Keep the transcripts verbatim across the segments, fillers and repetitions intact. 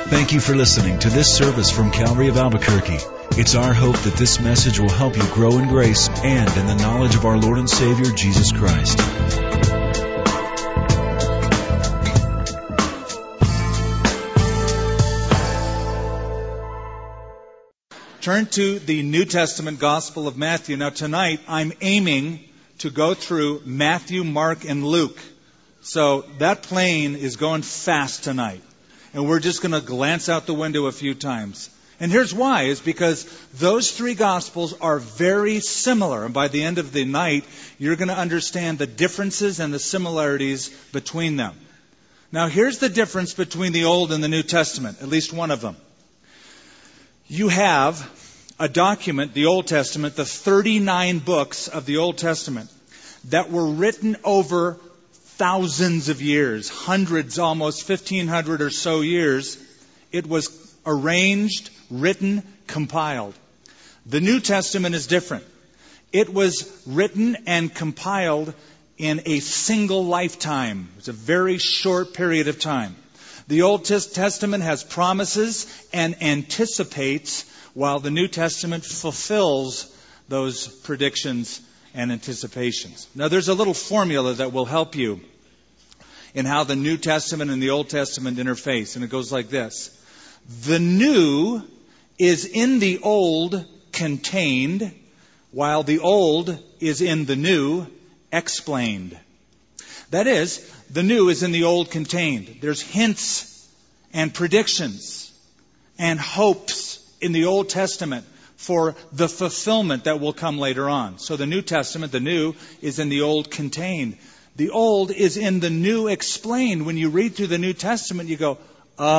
Thank you for listening to this service from Calvary of Albuquerque. It's our hope that this message will help you grow in grace and in the knowledge of our Lord and Savior, Jesus Christ. Turn to the New Testament Gospel of Matthew. Now tonight I'm aiming to go through Matthew, Mark, and Luke. So that plane is going fast tonight. And we're just going to glance out the window a few times. And here's why, is because those three Gospels are very similar. And by the end of the night, you're going to understand the differences and the similarities between them. Now here's the difference between the Old and the New Testament, at least one of them. You have a document, the Old Testament, the thirty-nine books of the Old Testament that were written over thousands of years, hundreds, almost fifteen hundred or so years. It was arranged, written, compiled. The New Testament is different. It was written and compiled in a single lifetime. It's a very short period of time. The Old Testament has promises and anticipates, while the New Testament fulfills those predictions and anticipations. Now, there's a little formula that will help you in how the New Testament and the Old Testament interface, and it goes like this. The new is in the old contained, while the old is in the new explained. That is, the new is in the old contained. There's hints and predictions and hopes in the Old Testament for the fulfillment that will come later on. So the New Testament, the new, is in the old contained. The old is in the new explained. When you read through the New Testament, you go,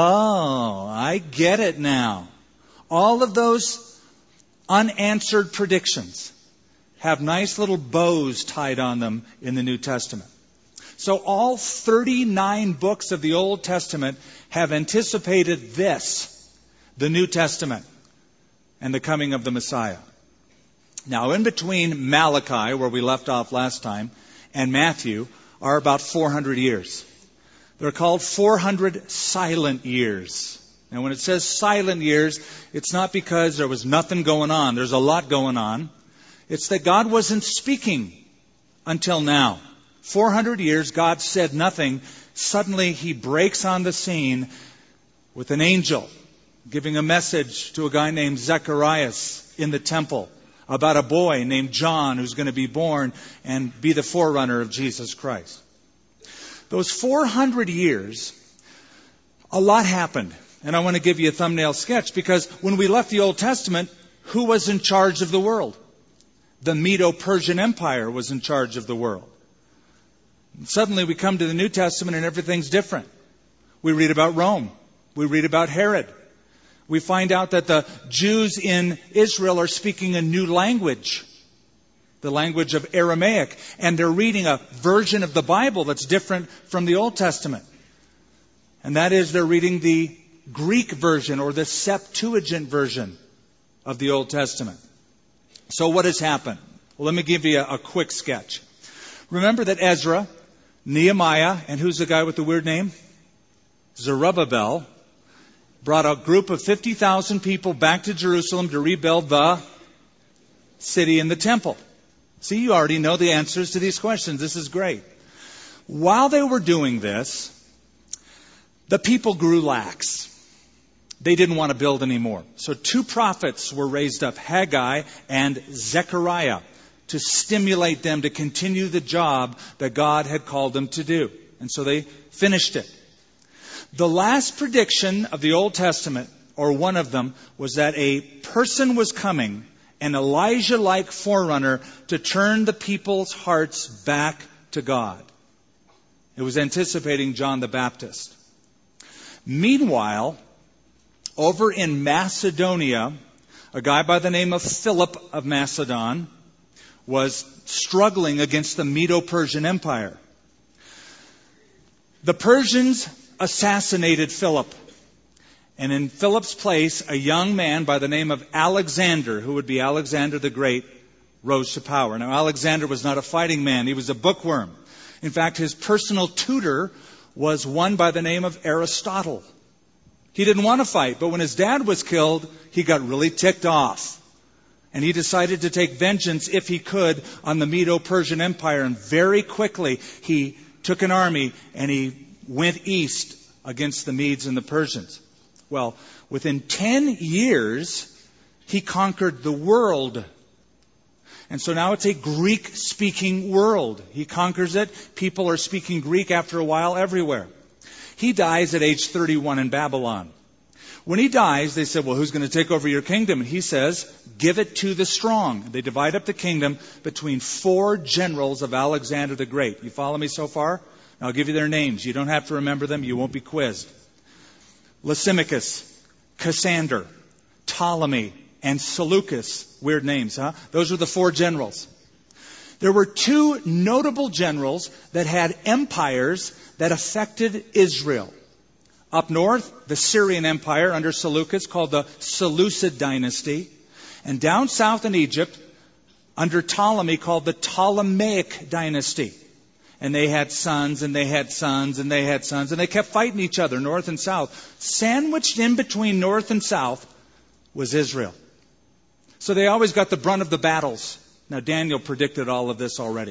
oh, I get it now. All of those unanswered predictions have nice little bows tied on them in the New Testament. So all thirty-nine books of the Old Testament have anticipated this, the New Testament, and the coming of the Messiah. Now, in between Malachi, where we left off last time, and Matthew are about four hundred years. They're called four hundred silent years. And when it says silent years, it's not because there was nothing going on. There's a lot going on. It's that God wasn't speaking until now. four hundred years, God said nothing. Suddenly, He breaks on the scene with an angel giving a message to a guy named Zacharias in the temple about a boy named John who's going to be born and be the forerunner of Jesus Christ. Those four hundred years, a lot happened. And I want to give you a thumbnail sketch, because when we left the Old Testament, who was in charge of the world? The Medo-Persian Empire was in charge of the world. And suddenly we come to the New Testament and everything's different. We read about Rome. We read about Herod. We find out that the Jews in Israel are speaking a new language, the language of Aramaic, and they're reading a version of the Bible that's different from the Old Testament. And that is, they're reading the Greek version or the Septuagint version of the Old Testament. So what has happened? Well, let me give you a, a quick sketch. Remember that Ezra, Nehemiah, and who's the guy with the weird name? Zerubbabel, brought a group of fifty thousand people back to Jerusalem to rebuild the city and the temple. See, you already know the answers to these questions. This is great. While they were doing this, the people grew lax. They didn't want to build anymore. So two prophets were raised up, Haggai and Zechariah, to stimulate them to continue the job that God had called them to do. And so they finished it. The last prediction of the Old Testament, or one of them, was that a person was coming, an Elijah-like forerunner, to turn the people's hearts back to God. It was anticipating John the Baptist. Meanwhile, over in Macedonia, a guy by the name of Philip of Macedon was struggling against the Medo-Persian Empire. The Persians assassinated Philip. And in Philip's place, a young man by the name of Alexander, who would be Alexander the Great, rose to power. Now, Alexander was not a fighting man. He was a bookworm. In fact, his personal tutor was one by the name of Aristotle. He didn't want to fight, but when his dad was killed, he got really ticked off. And he decided to take vengeance, if he could, on the Medo-Persian Empire. And very quickly, he took an army and he went east against the Medes and the Persians. Well, within ten years, he conquered the world. And so now it's a Greek-speaking world. He conquers it. People are speaking Greek after a while everywhere. He dies at age thirty-one in Babylon. When he dies, they said, well, who's going to take over your kingdom? And he says, give it to the strong. They divide up the kingdom between four generals of Alexander the Great. You follow me so far? I'll give you their names. You don't have to remember them. You won't be quizzed. Lysimachus, Cassander, Ptolemy, and Seleucus. Weird names, huh? Those are the four generals. There were two notable generals that had empires that affected Israel. Up north, the Syrian Empire under Seleucus, called the Seleucid dynasty. And down south in Egypt, under Ptolemy, called the Ptolemaic dynasty. And they had sons, and they had sons, and they had sons, and they kept fighting each other, north and south. Sandwiched in between north and south was Israel. So they always got the brunt of the battles. Now, Daniel predicted all of this already.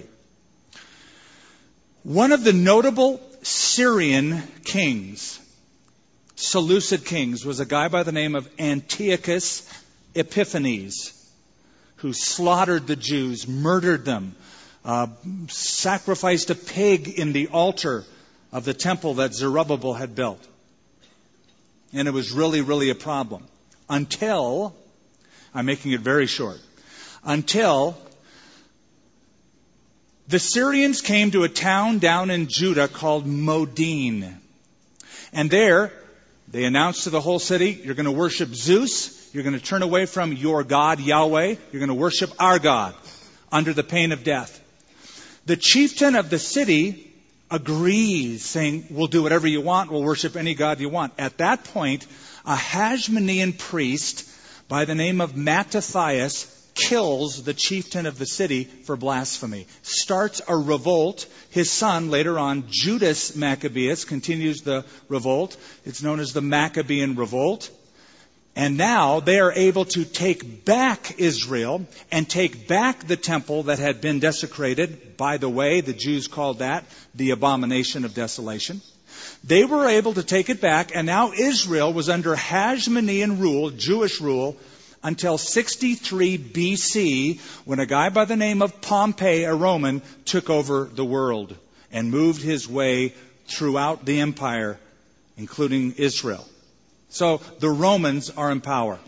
One of the notable Syrian kings, Seleucid kings, was a guy by the name of Antiochus Epiphanes, who slaughtered the Jews, murdered them, uh, sacrificed a pig in the altar of the temple that Zerubbabel had built. And it was really, really a problem. Until, I'm making it very short, until the Syrians came to a town down in Judah called Modin. And there, they announced to the whole city, you're going to worship Zeus, you're going to turn away from your God, Yahweh, you're going to worship our God, under the pain of death. The chieftain of the city agrees, saying, we'll do whatever you want, we'll worship any God you want. At that point, a Hasmonean priest by the name of Mattathias kills the chieftain of the city for blasphemy, starts a revolt. His son, later on, Judas Maccabeus, continues the revolt. It's known as the Maccabean Revolt. And now they are able to take back Israel and take back the temple that had been desecrated. By the way, the Jews called that the abomination of desolation. They were able to take it back, and now Israel was under Hasmonean rule, Jewish rule, until sixty-three B C, when a guy by the name of Pompey, a Roman, took over the world and moved his way throughout the empire, including Israel. So the Romans are in power.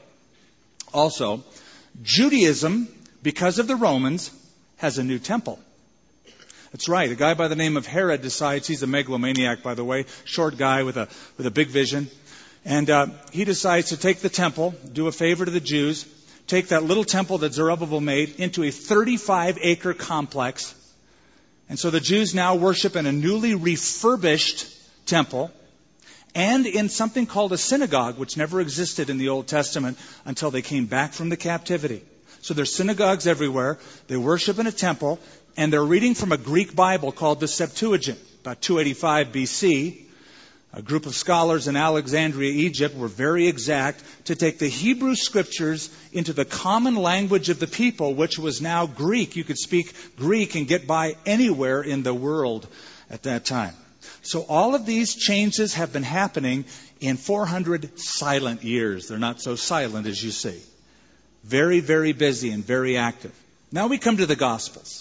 Also, Judaism, because of the Romans, has a new temple. That's right. A guy by the name of Herod decides, he's a megalomaniac, by the way, short guy with a with a big vision. And uh, he decides to take the temple, do a favor to the Jews, take that little temple that Zerubbabel made into a thirty-five acre complex. And so the Jews now worship in a newly refurbished temple and in something called a synagogue, which never existed in the Old Testament until they came back from the captivity. So there's synagogues everywhere. They worship in a temple, and they're reading from a Greek Bible called the Septuagint, about two eighty-five B C. A group of scholars in Alexandria, Egypt, were very exact to take the Hebrew Scriptures into the common language of the people, which was now Greek. You could speak Greek and get by anywhere in the world at that time. So all of these changes have been happening in four hundred silent years. They're not so silent as you see. Very, very busy and very active. Now we come to the Gospels.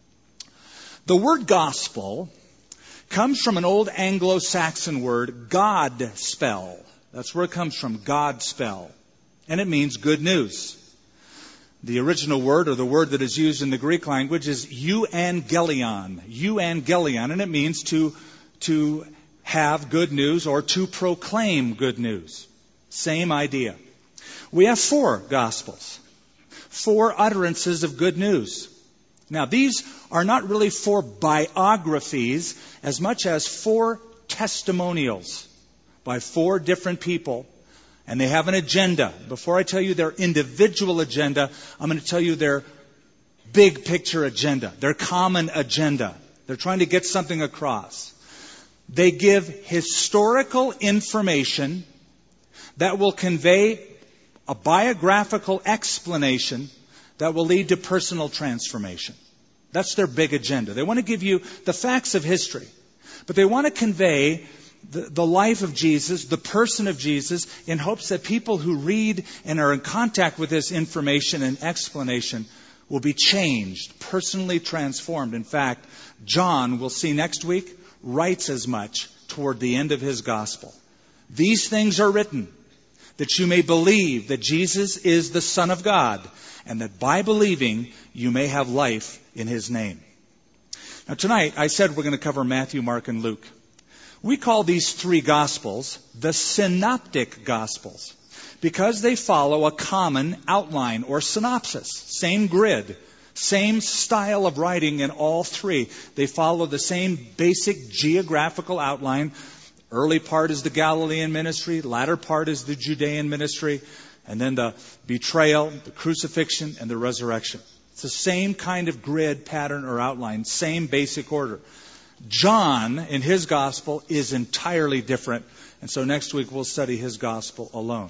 The word gospel comes from an old Anglo-Saxon word, God spell. That's where it comes from, God spell. And it means good news. The original word, or the word that is used in the Greek language, is euangelion. Euangelion, and it means to, to have good news or to proclaim good news. Same idea. We have four Gospels. Four utterances of good news. Now, these are not really four biographies as much as four testimonials by four different people. And they have an agenda. Before I tell you their individual agenda, I'm going to tell you their big picture agenda, their common agenda. They're trying to get something across. They give historical information that will convey a biographical explanation that will lead to personal transformation. That's their big agenda. They want to give you the facts of history, but they want to convey the, the life of Jesus, the person of Jesus, in hopes that people who read and are in contact with this information and explanation will be changed, personally transformed. In fact, John, we'll see next week, writes as much toward the end of his gospel. These things are written that you may believe that Jesus is the Son of God, and that by believing you may have life in His name. Now tonight, I said we're going to cover Matthew, Mark, and Luke. We call these three Gospels the Synoptic Gospels because they follow a common outline or synopsis. Same grid, same style of writing in all three. They follow the same basic geographical outline. Early part is the Galilean ministry, latter part is the Judean ministry, and then the betrayal, the crucifixion, and the resurrection. It's the same kind of grid, pattern, or outline, same basic order. John, in his gospel, is entirely different, and so next week we'll study his gospel alone.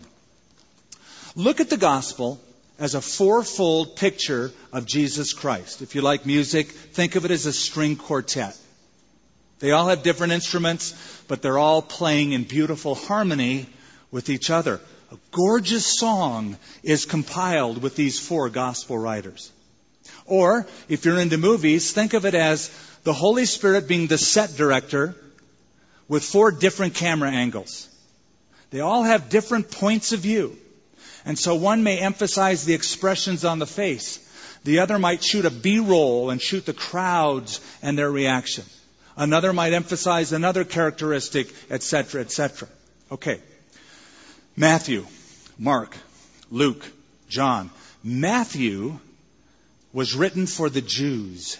Look at the gospel as a fourfold picture of Jesus Christ. If you like music, think of it as a string quartet. They all have different instruments, but they're all playing in beautiful harmony with each other. A gorgeous song is compiled with these four gospel writers. Or, if you're into movies, think of it as the Holy Spirit being the set director with four different camera angles. They all have different points of view. And so one may emphasize the expressions on the face. The other might shoot a B-roll and shoot the crowds and their reaction. Another might emphasize another characteristic, et cetera, et cetera. Okay. Matthew, Mark, Luke, John. Matthew was written for the Jews.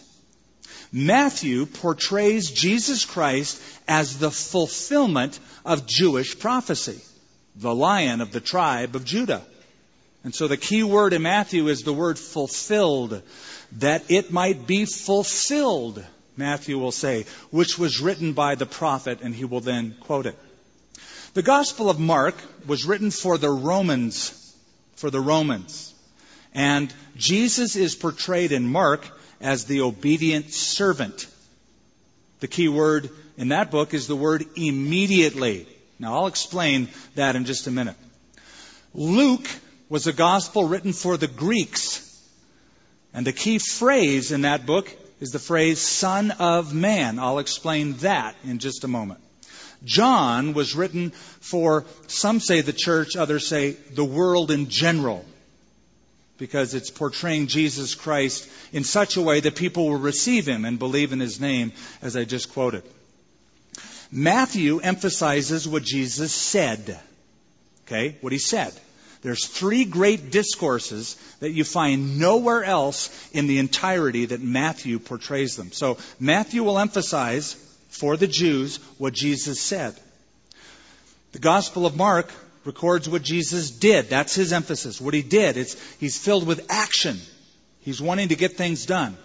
Matthew portrays Jesus Christ as the fulfillment of Jewish prophecy, the Lion of the tribe of Judah. And so the key word in Matthew is the word fulfilled, that it might be fulfilled, Matthew will say, which was written by the prophet, and he will then quote it. The Gospel of Mark was written for the Romans, for the Romans. And Jesus is portrayed in Mark as the obedient servant. The key word in that book is the word immediately. Now I'll explain that in just a minute. Luke was a gospel written for the Greeks. And the key phrase in that book is the phrase Son of Man. I'll explain that in just a moment. John was written for, some say the church, others say the world in general, because it's portraying Jesus Christ in such a way that people will receive Him and believe in His name, as I just quoted. Matthew emphasizes what Jesus said. Okay, what He said. There's three great discourses that you find nowhere else in the entirety that Matthew portrays them. So Matthew will emphasize for the Jews what Jesus said. The Gospel of Mark records what Jesus did. That's his emphasis. What He did. It's, he's filled with action. He's wanting to get things done.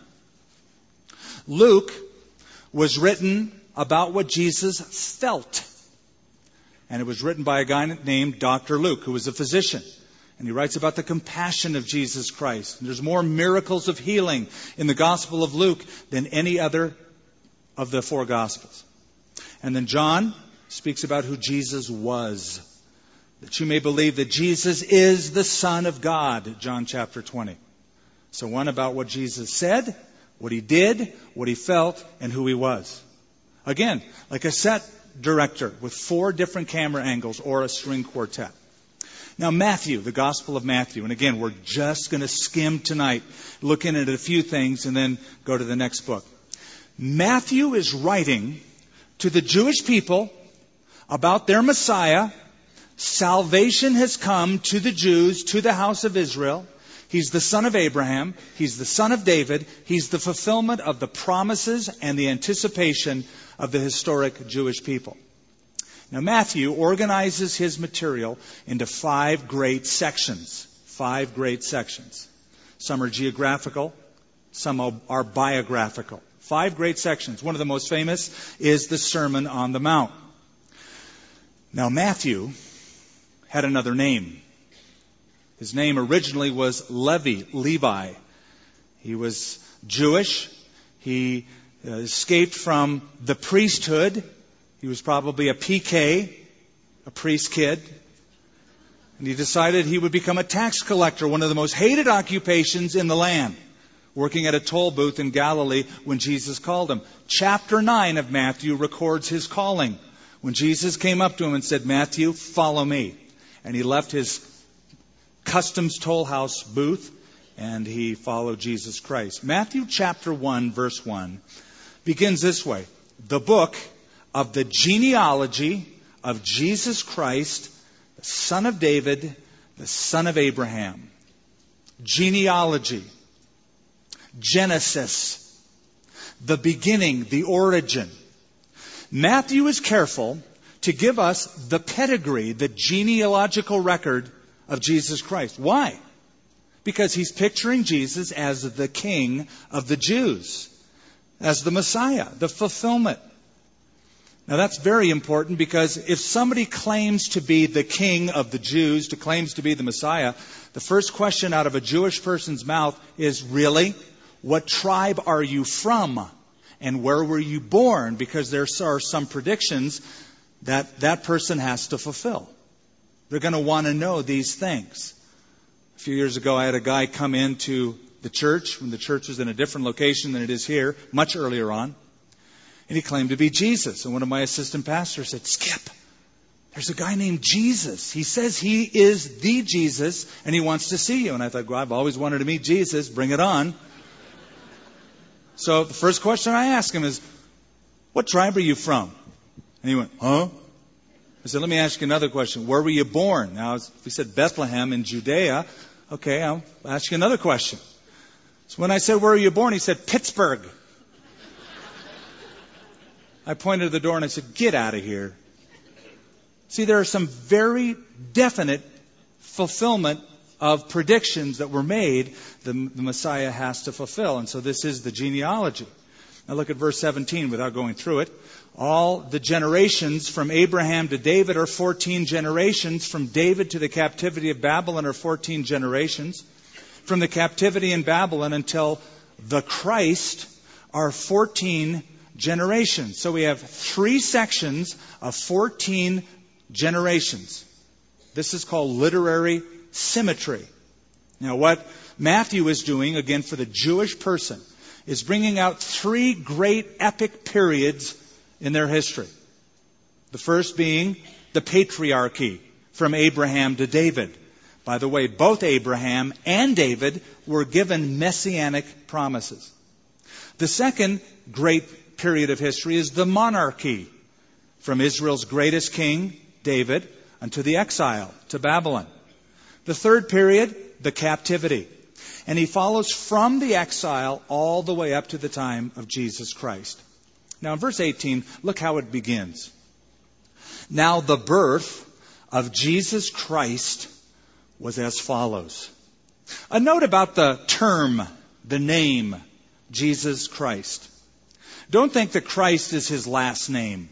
Luke was written about what Jesus felt. And it was written by a guy named Doctor Luke, who was a physician. And he writes about the compassion of Jesus Christ. And there's more miracles of healing in the Gospel of Luke than any other of the four Gospels. And then John speaks about who Jesus was. That you may believe that Jesus is the Son of God, John chapter twenty. So one about what Jesus said, what He did, what He felt, and who He was. Again, like a set director with four different camera angles or a string quartet. Now Matthew, the Gospel of Matthew. And again, we're just going to skim tonight, looking at a few things and then go to the next book. Matthew is writing to the Jewish people about their Messiah. Salvation has come to the Jews, to the house of Israel. He's the son of Abraham. He's the son of David. He's the fulfillment of the promises and the anticipation of the historic Jewish people. Now Matthew organizes his material into five great sections. Five great sections. Some are geographical. Some are biographical. Five great sections. One of the most famous is the Sermon on the Mount. Now Matthew had another name. His name originally was Levi, Levi. He was Jewish. He uh, escaped from the priesthood. He was probably a P K, a priest kid. And he decided he would become a tax collector, one of the most hated occupations in the land, working at a toll booth in Galilee when Jesus called him. Chapter nine of Matthew records his calling, when Jesus came up to him and said, "Matthew, follow me." And he left his customs toll house booth and he followed Jesus Christ. Matthew chapter one, verse one begins this way: the book of the genealogy of Jesus Christ, the son of David, the son of Abraham. Genealogy. Genesis. The beginning, the origin. Matthew is careful to give us the pedigree, the genealogical record of Jesus Christ. Why? Because he's picturing Jesus as the King of the Jews, as the Messiah, the fulfillment. Now that's very important, because if somebody claims to be the King of the Jews, to claims to be the Messiah, the first question out of a Jewish person's mouth is, really? What tribe are you from? And where were you born? Because there are some predictions that that person has to fulfill. They're going to want to know these things. A few years ago, I had a guy come into the church when the church was in a different location than it is here, much earlier on. And he claimed to be Jesus. And one of my assistant pastors said, "Skip, there's a guy named Jesus. He says he is the Jesus, and he wants to see you." And I thought, well, I've always wanted to meet Jesus. Bring it on. So the first question I asked him is, "What tribe are you from?" And he went, "Huh?" I said, "Let me ask you another question. Where were you born?" Now, if we said Bethlehem in Judea, okay, I'll ask you another question. So when I said, "Where were you born?" he said, "Pittsburgh." I pointed to the door and I said, "Get out of here." See, there are some very definite fulfillment of predictions that were made the, the Messiah has to fulfill. And so this is the genealogy. Now look at verse seventeen without going through it. All the generations from Abraham to David are fourteen generations. From David to the captivity of Babylon are fourteen generations. From the captivity in Babylon until the Christ are fourteen generations. So we have three sections of fourteen generations. This is called literary symmetry. Now what Matthew is doing, again for the Jewish person, is bringing out three great epic periods in their history. The first being the patriarchy, from Abraham to David. By the way, both Abraham and David were given messianic promises. The second great period of history is the monarchy, from Israel's greatest king, David, unto the exile to Babylon. The third period, the captivity. And he follows from the exile all the way up to the time of Jesus Christ. Now in verse eighteen, look how it begins. Now the birth of Jesus Christ was as follows. A note about the term, the name, Jesus Christ. Don't think that Christ is his last name.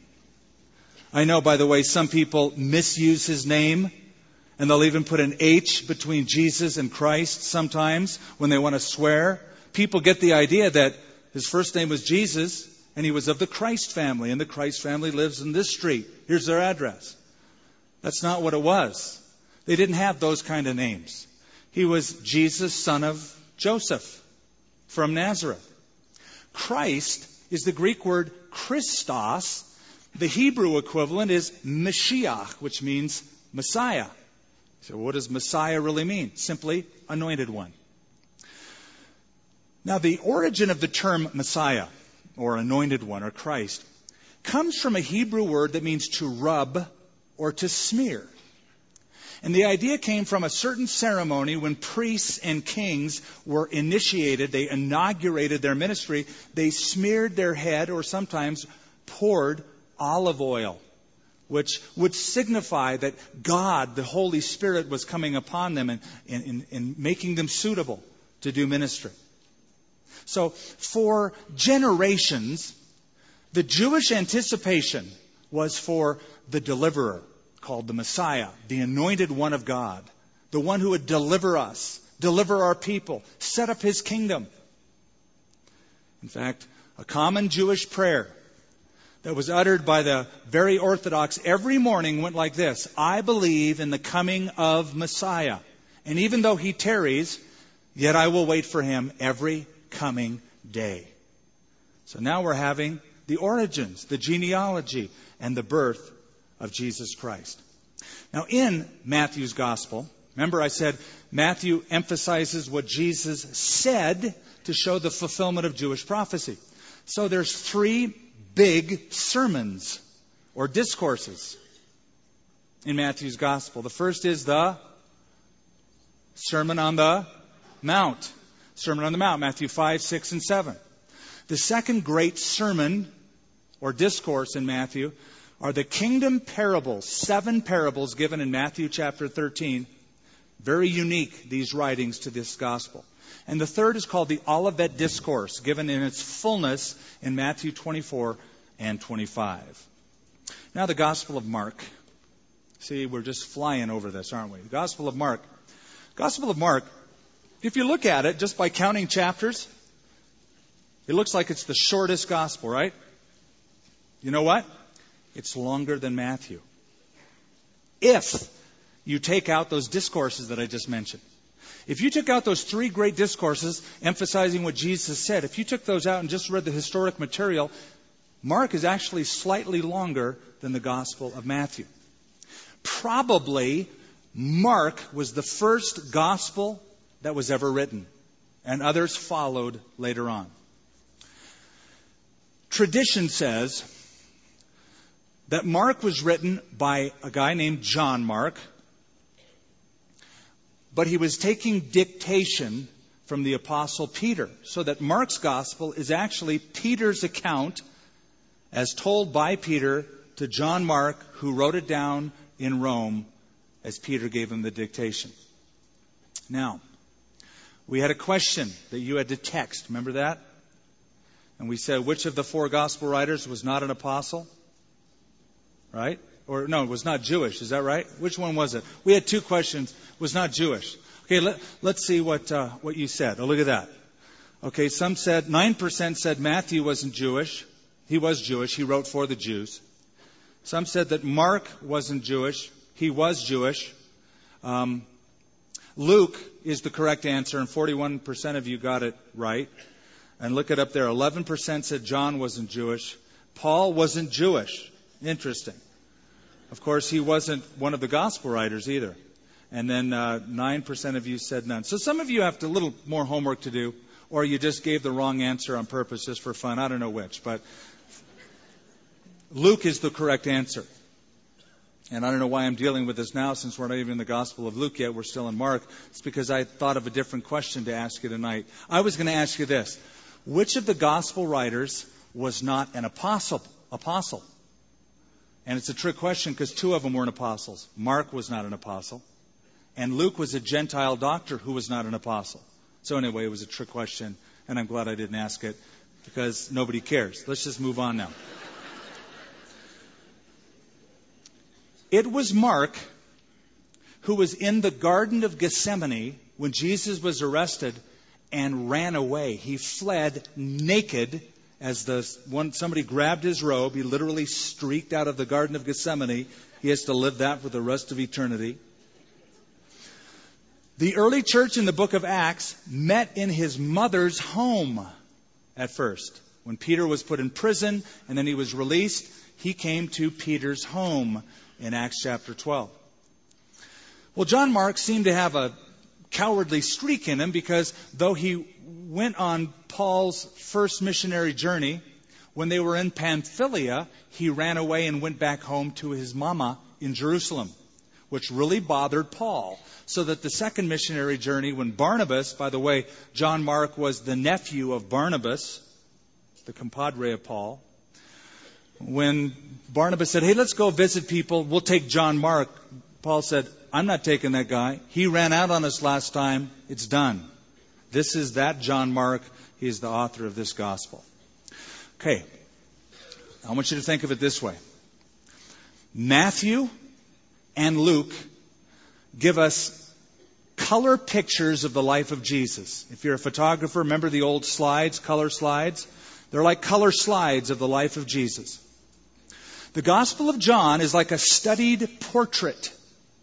I know, by the way, some people misuse his name, and they'll even put an H between Jesus and Christ sometimes when they want to swear. People get the idea that his first name was Jesus and he was of the Christ family, and the Christ family lives in this street. Here's their address. That's not what it was. They didn't have those kind of names. He was Jesus, son of Joseph, from Nazareth. Christ is the Greek word Christos. The Hebrew equivalent is Mashiach, which means Messiah. So what does Messiah really mean? Simply anointed one. Now the origin of the term Messiah, or anointed one, or Christ, comes from a Hebrew word that means to rub or to smear. And the idea came from a certain ceremony when priests and kings were initiated, they inaugurated their ministry, they smeared their head or sometimes poured olive oil, which would signify that God, the Holy Spirit, was coming upon them and, and, and making them suitable to do ministry. So for generations, the Jewish anticipation was for the deliverer, called the Messiah, the anointed one of God, the one who would deliver us, deliver our people, set up his kingdom. In fact, a common Jewish prayer that was uttered by the very Orthodox every morning went like this: I believe in the coming of Messiah, and even though he tarries, yet I will wait for him every coming day. So now we're having the origins, the genealogy, and the birth of Jesus Christ. Now in Matthew's gospel, remember I said Matthew emphasizes what Jesus said to show the fulfillment of Jewish prophecy. So there's three big sermons or discourses in Matthew's gospel. The first is the Sermon on the Mount. Sermon on the Mount, Matthew five, six, and seven. The second great sermon or discourse in Matthew are the kingdom parables, seven parables given in Matthew chapter thirteen. Very unique, these writings to this gospel. And the third is called the Olivet Discourse, given in its fullness in Matthew twenty-four and twenty-five. Now the Gospel of Mark. See, we're just flying over this, aren't we? The Gospel of Mark. Gospel of Mark, if you look at it just by counting chapters, it looks like it's the shortest gospel, right? You know what? It's longer than Matthew. If you take out those discourses that I just mentioned. If you took out those three great discourses emphasizing what Jesus said, if you took those out and just read the historic material, Mark is actually slightly longer than the Gospel of Matthew. Probably Mark was the first gospel that was ever written, and others followed later on. Tradition says that Mark was written by a guy named John Mark, but he was taking dictation from the Apostle Peter, so that Mark's gospel is actually Peter's account as told by Peter to John Mark, who wrote it down in Rome as Peter gave him the dictation. Now, we had a question that you had to text. Remember that? And we said, which of the four gospel writers was not an apostle? Right? Or no, it was not Jewish. Is that right? Which one was it? We had two questions. Was not Jewish. Okay, let, let's see what uh, what you said. Oh, look at that. Okay, some said, nine percent said Matthew wasn't Jewish. He was Jewish. He wrote for the Jews. Some said that Mark wasn't Jewish. He was Jewish. Um, Luke is the correct answer, and forty-one percent of you got it right. And look it up there. eleven percent said John wasn't Jewish. Paul wasn't Jewish. Interesting. Of course, he wasn't one of the gospel writers either. And then uh, nine percent of you said none. So some of you have a little more homework to do, or you just gave the wrong answer on purpose just for fun. I don't know which. But Luke is the correct answer. And I don't know why I'm dealing with this now, since we're not even in the Gospel of Luke yet. We're still in Mark. It's because I thought of a different question to ask you tonight. I was going to ask you this. Which of the gospel writers was not an apostle? Apostle. And it's a trick question because two of them weren't apostles. Mark was not an apostle. And Luke was a Gentile doctor who was not an apostle. So anyway, it was a trick question. And I'm glad I didn't ask it because nobody cares. Let's just move on now. It was Mark who was in the Garden of Gethsemane when Jesus was arrested and ran away. He fled naked as the one somebody grabbed his robe. He literally streaked out of the Garden of Gethsemane. He has to live that for the rest of eternity. The early church in the book of Acts met in his mother's home at first. When Peter was put in prison and then he was released, he came to Peter's home in Acts chapter twelve. Well, John Mark seemed to have a cowardly streak in him because though he went on Paul's first missionary journey, when they were in Pamphylia, he ran away and went back home to his mama in Jerusalem, which really bothered Paul. So that the second missionary journey, when Barnabas, by the way, John Mark was the nephew of Barnabas, the compadre of Paul. When Barnabas said, hey, let's go visit people, we'll take John Mark, Paul said, I'm not taking that guy. He ran out on us last time. It's done. This is that John Mark. He is the author of this gospel. Okay. I want you to think of it this way. Matthew and Luke give us color pictures of the life of Jesus. If you're a photographer, remember the old slides, color slides? They're like color slides of the life of Jesus. The Gospel of John is like a studied portrait.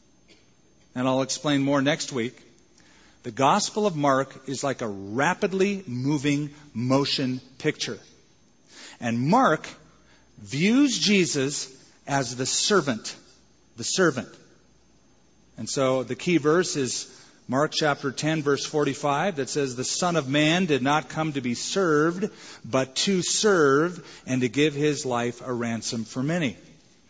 And I'll explain more next week. The Gospel of Mark is like a rapidly moving motion picture. And Mark views Jesus as the servant. The servant. And so the key verse is Mark chapter ten, verse forty-five, that says, "The Son of Man did not come to be served, but to serve and to give his life a ransom for many."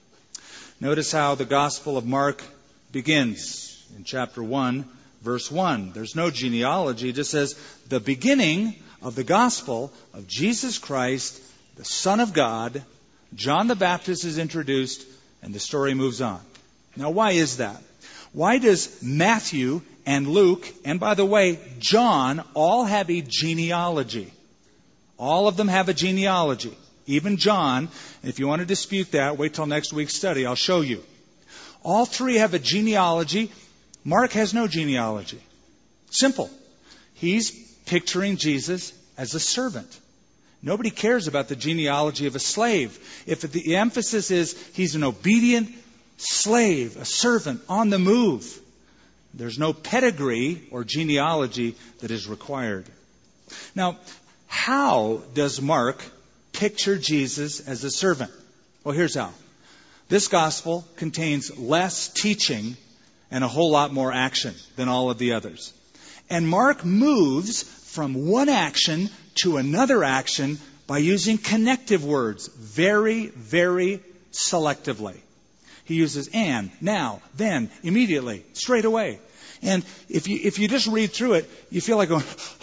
Notice how the Gospel of Mark begins in chapter one, verse one. There's no genealogy. It just says, "The beginning of the Gospel of Jesus Christ, the Son of God." John the Baptist is introduced, and the story moves on. Now, why is that? Why does Matthew and Luke, and by the way, John, all have a genealogy? All of them have a genealogy. Even John, if you want to dispute that, wait till next week's study, I'll show you. All three have a genealogy. Mark has no genealogy. Simple. He's picturing Jesus as a servant. Nobody cares about the genealogy of a slave. If the emphasis is he's an obedient slave, a servant on the move, there's no pedigree or genealogy that is required. Now, how does Mark picture Jesus as a servant? Well, here's how. This gospel contains less teaching and a whole lot more action than all of the others. And Mark moves from one action to another action by using connective words very, very selectively. He uses and, now, then, immediately, straight away. And if you if you just read through it, you feel like going,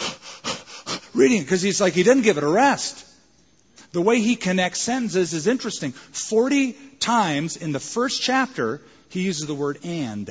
reading it, because he's like, he doesn't give it a rest. The way he connects sentences is interesting. Forty times in the first chapter, he uses the word and.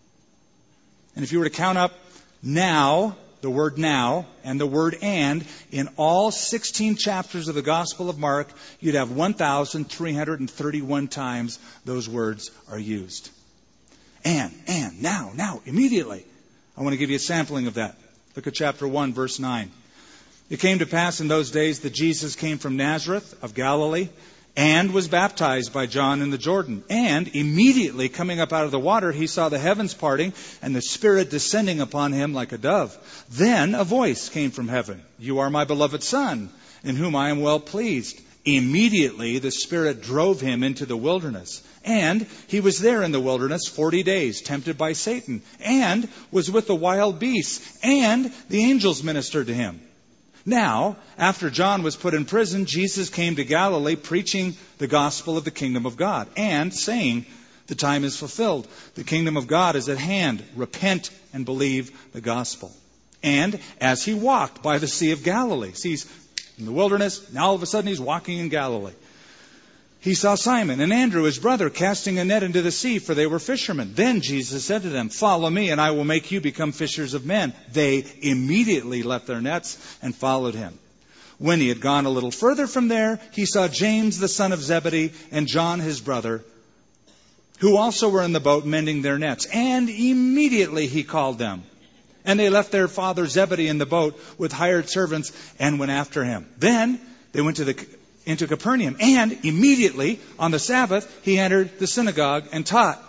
And if you were to count up now, the word now, and the word and, in all sixteen chapters of the Gospel of Mark, you'd have one thousand three hundred thirty-one times those words are used. And, and, now, now, immediately. I want to give you a sampling of that. Look at chapter one, verse nine. "It came to pass in those days that Jesus came from Nazareth of Galilee and was baptized by John in the Jordan. And immediately coming up out of the water, he saw the heavens parting and the Spirit descending upon him like a dove. Then a voice came from heaven, 'You are my beloved Son, in whom I am well pleased.' Immediately the Spirit drove him into the wilderness. And he was there in the wilderness forty days, tempted by Satan, and was with the wild beasts, and the angels ministered to him. Now, after John was put in prison, Jesus came to Galilee preaching the gospel of the kingdom of God and saying, 'The time is fulfilled. The kingdom of God is at hand. Repent and believe the gospel.' And as he walked by the Sea of Galilee," see, he's in the wilderness, now all of a sudden he's walking in Galilee, "he saw Simon and Andrew, his brother, casting a net into the sea, for they were fishermen. Then Jesus said to them, 'Follow me, and I will make you become fishers of men.' They immediately left their nets and followed him. When he had gone a little further from there, he saw James the son of Zebedee and John his brother, who also were in the boat mending their nets. And immediately he called them. And they left their father Zebedee in the boat with hired servants and went after him. Then they went to the into Capernaum. And immediately on the Sabbath, he entered the synagogue and taught."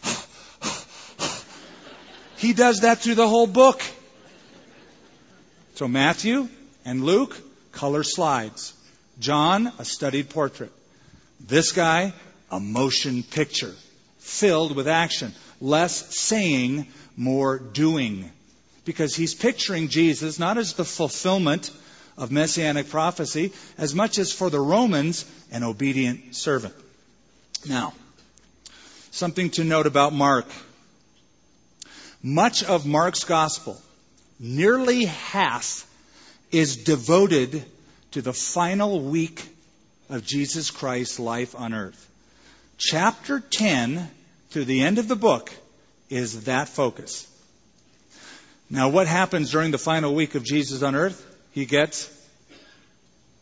He does that through the whole book. So Matthew and Luke, color slides. John, a studied portrait. This guy, a motion picture filled with action. Less saying, more doing. Because he's picturing Jesus not as the fulfillment of messianic prophecy, as much as for the Romans, an obedient servant. Now, something to note about Mark. Much of Mark's gospel, nearly half, is devoted to the final week of Jesus Christ's life on earth. Chapter ten, through the end of the book, is that focus. Now, what happens during the final week of Jesus on earth? He gets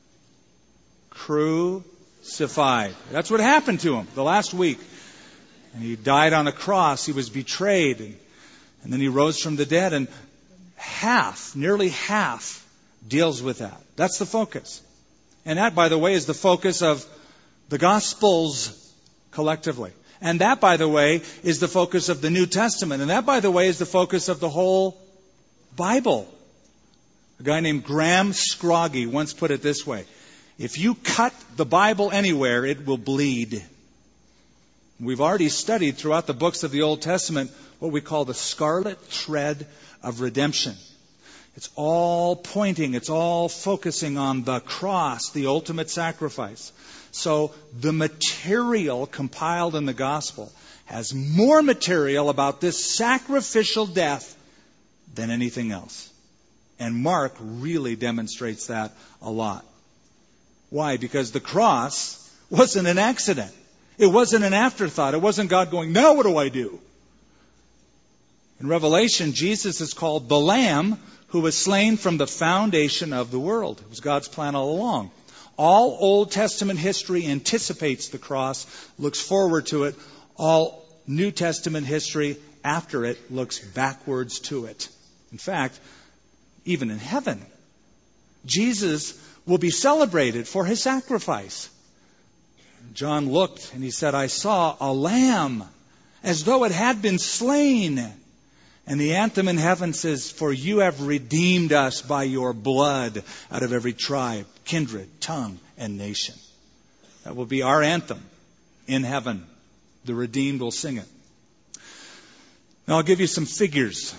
crucified. That's what happened to him the last week. And he died on a cross. He was betrayed. And, and then he rose from the dead. And half, nearly half, deals with that. That's the focus. And that, by the way, is the focus of the Gospels collectively. And that, by the way, is the focus of the New Testament. And that, by the way, is the focus of the whole Bible. A guy named Graham Scroggie once put it this way: if you cut the Bible anywhere, it will bleed. We've already studied throughout the books of the Old Testament what we call the scarlet thread of redemption. It's all pointing, it's all focusing on the cross, the ultimate sacrifice. So the material compiled in the gospel has more material about this sacrificial death than anything else. And Mark really demonstrates that a lot. Why? Because the cross wasn't an accident. It wasn't an afterthought. It wasn't God going, now what do I do? In Revelation, Jesus is called the Lamb who was slain from the foundation of the world. It was God's plan all along. All Old Testament history anticipates the cross, looks forward to it. All New Testament history after it looks backwards to it. In fact, even in heaven, Jesus will be celebrated for his sacrifice. John looked and he said, I saw a lamb as though it had been slain. And the anthem in heaven says, for you have redeemed us by your blood out of every tribe, kindred, tongue, and nation. That will be our anthem in heaven. The redeemed will sing it. Now I'll give you some figures.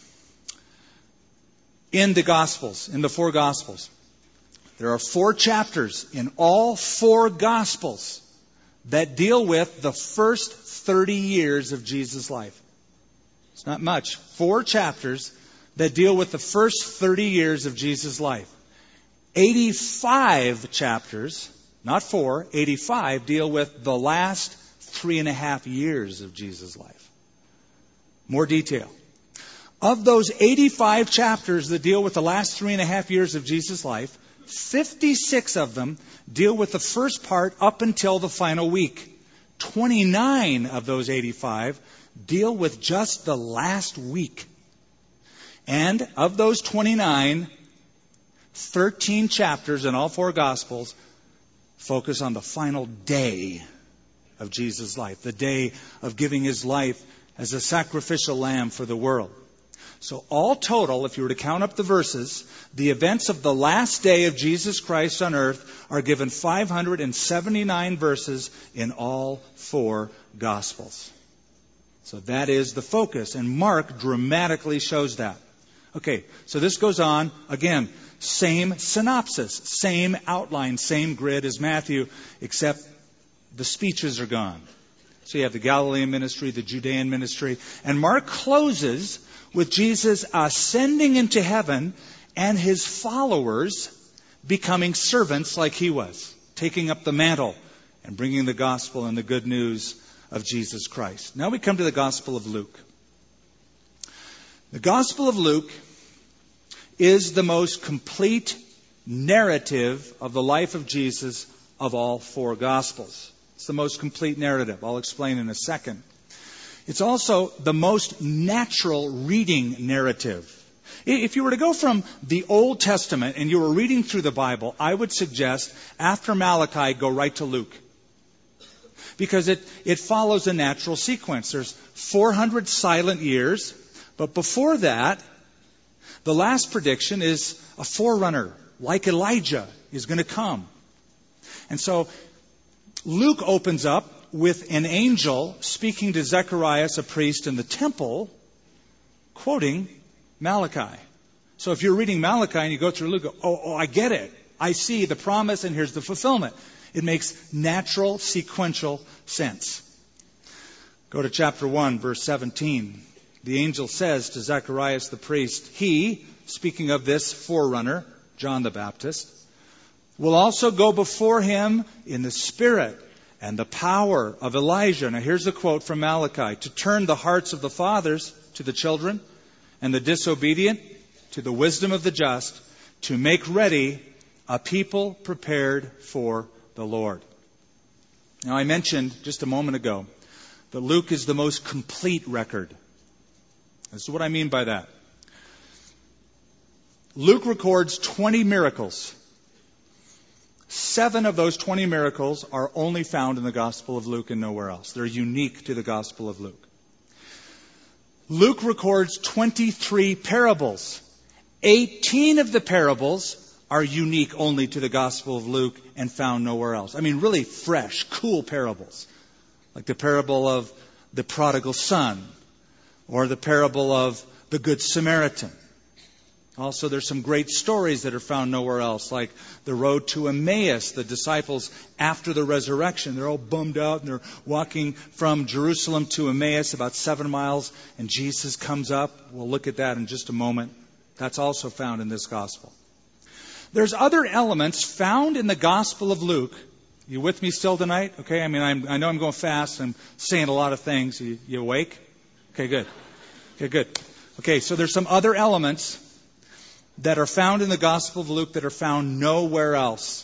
In the Gospels, in the four Gospels, there are four chapters in all four Gospels that deal with the first thirty years of Jesus' life. It's not much. Four chapters that deal with the first thirty years of Jesus' life. eighty-five chapters, not four, eighty-five deal with the last three and a half years of Jesus' life. More detail. Of those eighty-five chapters that deal with the last three and a half years of Jesus' life, fifty-six of them deal with the first part up until the final week. twenty-nine of those eighty-five deal with just the last week. And of those twenty-nine, thirteen chapters in all four Gospels focus on the final day of Jesus' life, the day of giving his life as a sacrificial lamb for the world. So all total, if you were to count up the verses, the events of the last day of Jesus Christ on earth are given five hundred seventy-nine verses in all four Gospels. So that is the focus, and Mark dramatically shows that. Okay, so this goes on, again, same synopsis, same outline, same grid as Matthew, except the speeches are gone. So you have the Galilean ministry, the Judean ministry, and Mark closes with Jesus ascending into heaven and his followers becoming servants like he was, taking up the mantle and bringing the gospel and the good news of Jesus Christ. Now we come to the Gospel of Luke. The Gospel of Luke is the most complete narrative of the life of Jesus of all four Gospels. It's the most complete narrative. I'll explain in a second. It's also the most natural reading narrative. If you were to go from the Old Testament and you were reading through the Bible, I would suggest after Malachi, go right to Luke. Because it, it follows a natural sequence. There's four hundred silent years, but before that, the last prediction is a forerunner, like Elijah, is going to come. And so Luke opens up with an angel speaking to Zacharias, a priest in the temple, quoting Malachi. So if you're reading Malachi and you go through Luke, oh, oh, I get it. I see the promise and here's the fulfillment. It makes natural, sequential sense. Go to chapter one, verse seventeen. The angel says to Zacharias the priest, he, speaking of this forerunner, John the Baptist, will also go before him in the spirit and the power of Elijah. Now here's a quote from Malachi. To turn the hearts of the fathers to the children and the disobedient to the wisdom of the just, to make ready a people prepared for the Lord. Now I mentioned just a moment ago that Luke is the most complete record. This is what I mean by that. Luke records twenty miracles. Seven of those twenty miracles are only found in the Gospel of Luke and nowhere else. They're unique to the Gospel of Luke. Luke records twenty-three parables. eighteen of the parables are unique only to the Gospel of Luke and found nowhere else. I mean, really fresh, cool parables. Like the parable of the prodigal son, or the parable of the Good Samaritan. Also, there's some great stories that are found nowhere else, like the road to Emmaus, the disciples after the resurrection. They're all bummed out, and they're walking from Jerusalem to Emmaus, about seven miles, and Jesus comes up. We'll look at that in just a moment. That's also found in this gospel. There's other elements found in the Gospel of Luke. You with me still tonight? Okay, I mean, I'm, I know I'm going fast. I'm saying a lot of things. You, you awake? Okay, good. Okay, good. Okay, so there's some other elements that are found in the Gospel of Luke that are found nowhere else.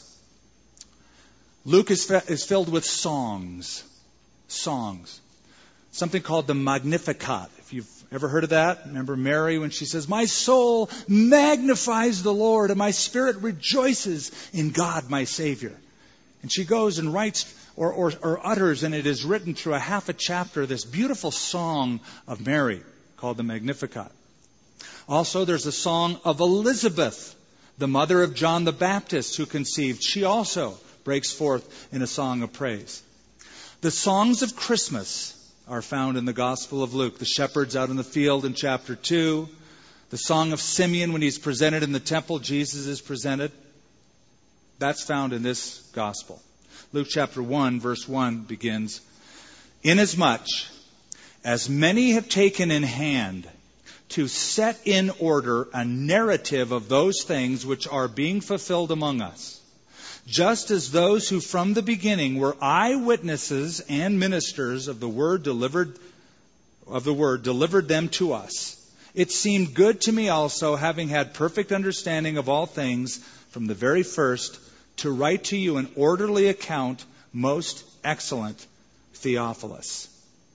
Luke is, fa- is filled with songs. Songs. Something called the Magnificat. If you've ever heard of that, remember Mary when she says, "My soul magnifies the Lord, and my spirit rejoices in God my Savior." And she goes and writes or, or, or utters, and it is written through a half a chapter, this beautiful song of Mary called the Magnificat. Also, there's a song of Elizabeth, the mother of John the Baptist, who conceived. She also breaks forth in a song of praise. The songs of Christmas are found in the Gospel of Luke. The shepherds out in the field in chapter two. The song of Simeon when he's presented in the temple, Jesus is presented. That's found in this Gospel. Luke chapter one, verse one begins, "Inasmuch as many have taken in hand to set in order a narrative of those things which are being fulfilled among us, just as those who from the beginning were eyewitnesses and ministers of the word delivered of the word delivered them to us. It seemed good to me also, having had perfect understanding of all things from the very first, to write to you an orderly account, most excellent Theophilus."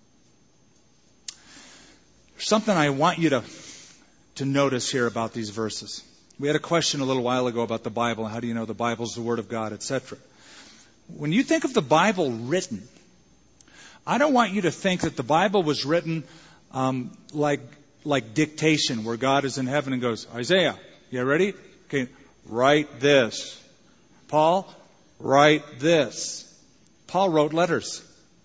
There's something I want you to, to notice here about these verses. We had a question a little while ago about the Bible. How do you know the Bible's the Word of God, et cetera. When you think of the Bible written, I don't want you to think that the Bible was written um, like like dictation, where God is in heaven and goes, "Isaiah, you ready? Okay, write this. Paul, write this." Paul wrote letters.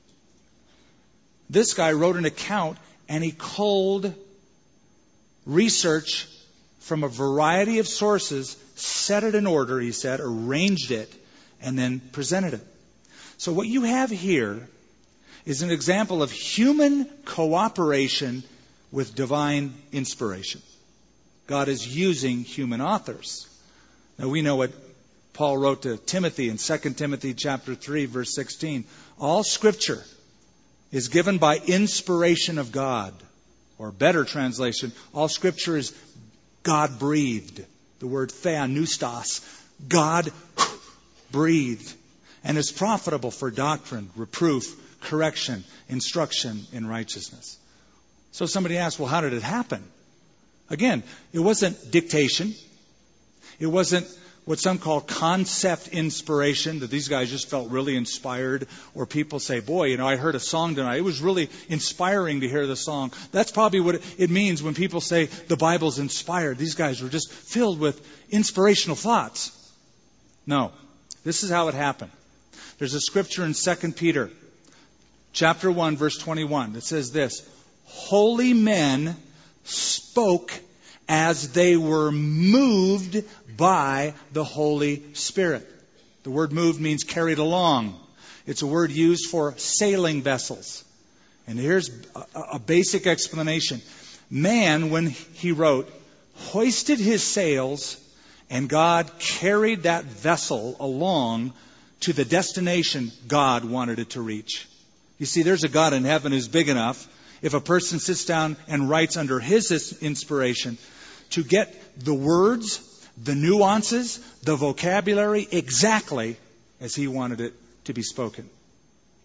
This guy wrote an account, and he culled research from a variety of sources, set it in order, he said, arranged it, and then presented it. So what you have here is an example of human cooperation with divine inspiration. God is using human authors. Now we know what Paul wrote to Timothy in Second Timothy chapter three, verse sixteen. All Scripture is given by inspiration of God. Or better translation, all Scripture is God-breathed. The word theopneustos, God-breathed. And is profitable for doctrine, reproof, correction, instruction in righteousness. So somebody asks, well, how did it happen? Again, it wasn't dictation. It wasn't what some call concept inspiration, that these guys just felt really inspired. Or people say, boy, you know, I heard a song tonight. It was really inspiring to hear the song. That's probably what it means when people say the Bible's inspired. These guys were just filled with inspirational thoughts. No, this is how it happened. There's a scripture in Second Peter chapter one, verse twenty-one that says this: "Holy men spoke as they were moved by the Holy Spirit." The word moved means carried along. It's a word used for sailing vessels. And here's a, a basic explanation. Man, when he wrote, hoisted his sails, and God carried that vessel along to the destination God wanted it to reach. You see, there's a God in heaven who's big enough, if a person sits down and writes under his inspiration, to get the words, the nuances, the vocabulary exactly as he wanted it to be spoken.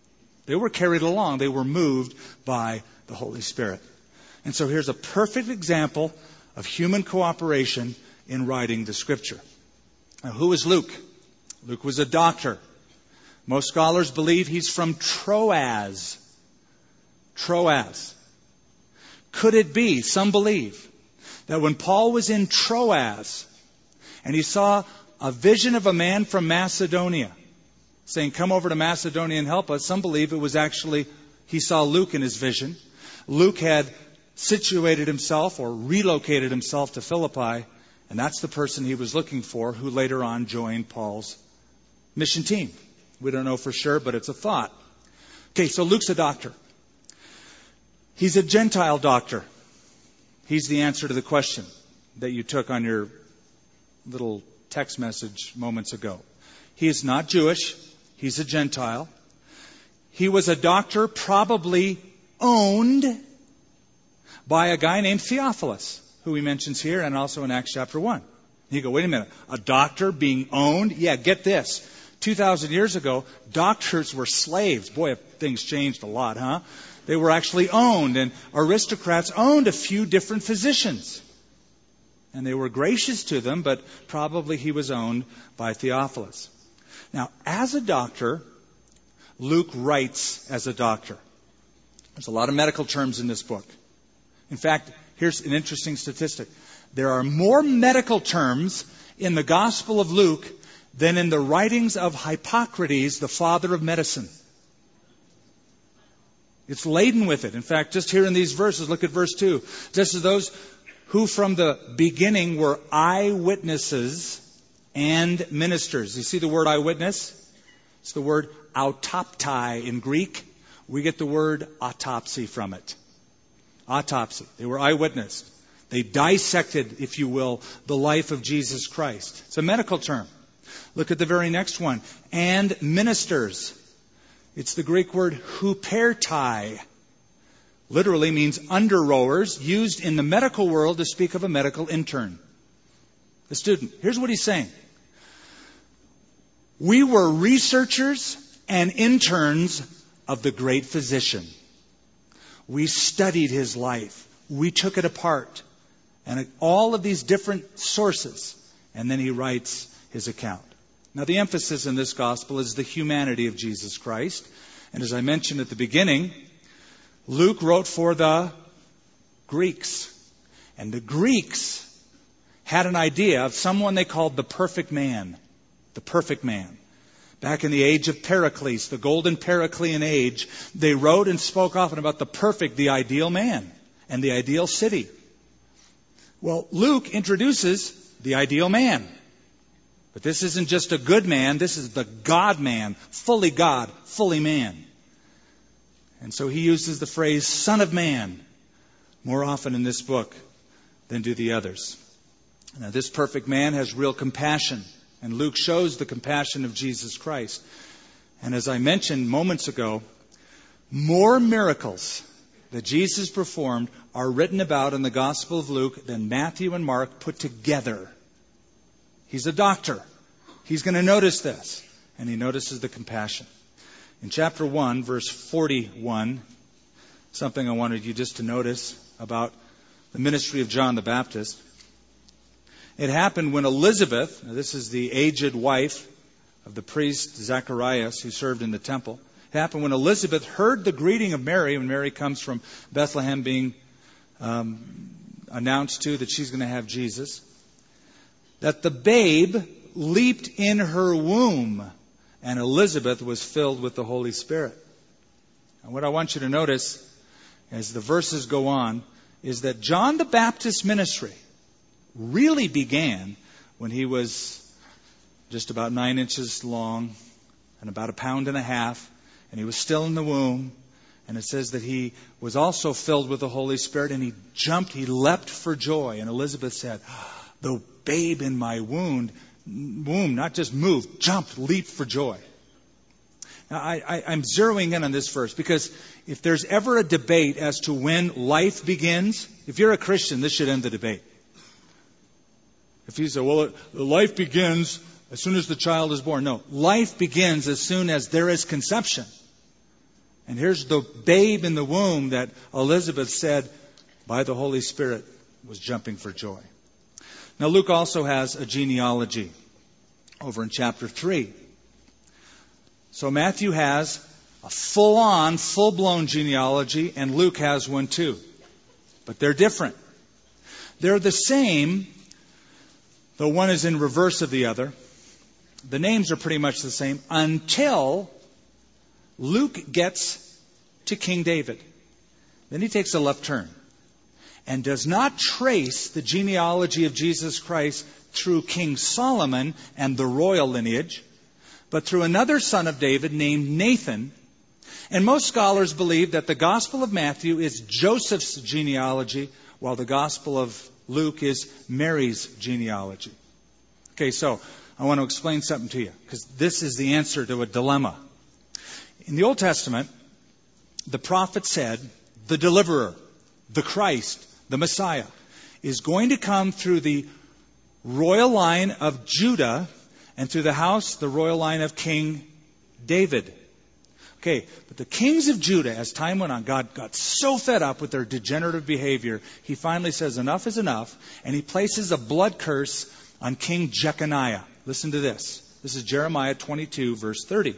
They were carried along. They were moved by the Holy Spirit. And so here's a perfect example of human cooperation in writing the Scripture. Now, who is Luke? Luke was a doctor. Most scholars believe he's from Troas. Troas. Could it be, some believe, that when Paul was in Troas and he saw a vision of a man from Macedonia saying, come over to Macedonia and help us, some believe it was actually, he saw Luke in his vision. Luke had situated himself or relocated himself to Philippi, and that's the person he was looking for, who later on joined Paul's mission team. We don't know for sure, but it's a thought. Okay, so Luke's a doctor. He's a Gentile doctor. He's the answer to the question that you took on your little text message moments ago. He is not Jewish. He's a Gentile. He was a doctor probably owned by a guy named Theophilus, who he mentions here and also in Acts chapter one. You go, wait a minute, a doctor being owned? Yeah, get this. two thousand years ago, doctors were slaves. Boy, have things changed a lot, huh? They were actually owned, and aristocrats owned a few different physicians. And they were gracious to them, but probably he was owned by Theophilus. Now, as a doctor, Luke writes as a doctor. There's a lot of medical terms in this book. In fact, here's an interesting statistic. There are more medical terms in the Gospel of Luke than in the writings of Hippocrates, the father of medicine. It's laden with it. In fact, just here in these verses, look at verse two. Just as those who from the beginning were eyewitnesses and ministers. You see the word eyewitness? It's the word autoptai in Greek. We get the word autopsy from it. Autopsy. They were eyewitness. They dissected, if you will, the life of Jesus Christ. It's a medical term. Look at the very next one. And ministers. It's the Greek word hupertai. Literally means under rowers, used in the medical world to speak of a medical intern. The student. Here's what he's saying. We were researchers and interns of the great physician. We studied his life. We took it apart. And all of these different sources. And then he writes his account. Now, the emphasis in this gospel is the humanity of Jesus Christ. And as I mentioned at the beginning, Luke wrote for the Greeks. And the Greeks had an idea of someone they called the perfect man. The perfect man. Back in the age of Pericles, the golden Periclean age, they wrote and spoke often about the perfect, the ideal man, and the ideal city. Well, Luke introduces the ideal man. But this isn't just a good man, this is the God man, fully God, fully man. And so he uses the phrase Son of Man more often in this book than do the others. Now, this perfect man has real compassion. And Luke shows the compassion of Jesus Christ. And as I mentioned moments ago, more miracles that Jesus performed are written about in the Gospel of Luke than Matthew and Mark put together. He's a doctor. He's going to notice this. And he notices the compassion. In chapter one, verse forty-one, something I wanted you just to notice about the ministry of John the Baptist. It happened when Elizabeth, this is the aged wife of the priest Zacharias who served in the temple. It happened when Elizabeth heard the greeting of Mary, when Mary comes from Bethlehem being um, announced to that she's going to have Jesus, that the babe leaped in her womb and Elizabeth was filled with the Holy Spirit. And what I want you to notice as the verses go on is that John the Baptist's ministry really began when he was just about nine inches long and about a pound and a half, and he was still in the womb. And it says that he was also filled with the Holy Spirit, and he jumped, he leapt for joy. And Elizabeth said, the babe in my womb, womb not just moved, jumped, leaped for joy. Now, I, I, I'm zeroing in on this verse because if there's ever a debate as to when life begins, if you're a Christian, this should end the debate. If you say, well, life begins as soon as the child is born. No, life begins as soon as there is conception. And here's the babe in the womb that Elizabeth said by the Holy Spirit was jumping for joy. Now Luke also has a genealogy over in chapter three. So Matthew has a full-on, full-blown genealogy, and Luke has one too. But they're different. They're the same, though one is in reverse of the other. The names are pretty much the same until Luke gets to King David. Then he takes a left turn and does not trace the genealogy of Jesus Christ through King Solomon and the royal lineage, but through another son of David named Nathan. And most scholars believe that the Gospel of Matthew is Joseph's genealogy, while the Gospel of Luke is Mary's genealogy. Okay, so I want to explain something to you, because this is the answer to a dilemma. In the Old Testament, the prophet said, the deliverer, the Christ, the Messiah, is going to come through the royal line of Judah and through the house, the royal line of King David. Okay, but the kings of Judah, as time went on, God got so fed up with their degenerative behavior, he finally says enough is enough, and he places a blood curse on King Jeconiah. Listen to this. This is Jeremiah twenty-two, verse thirty.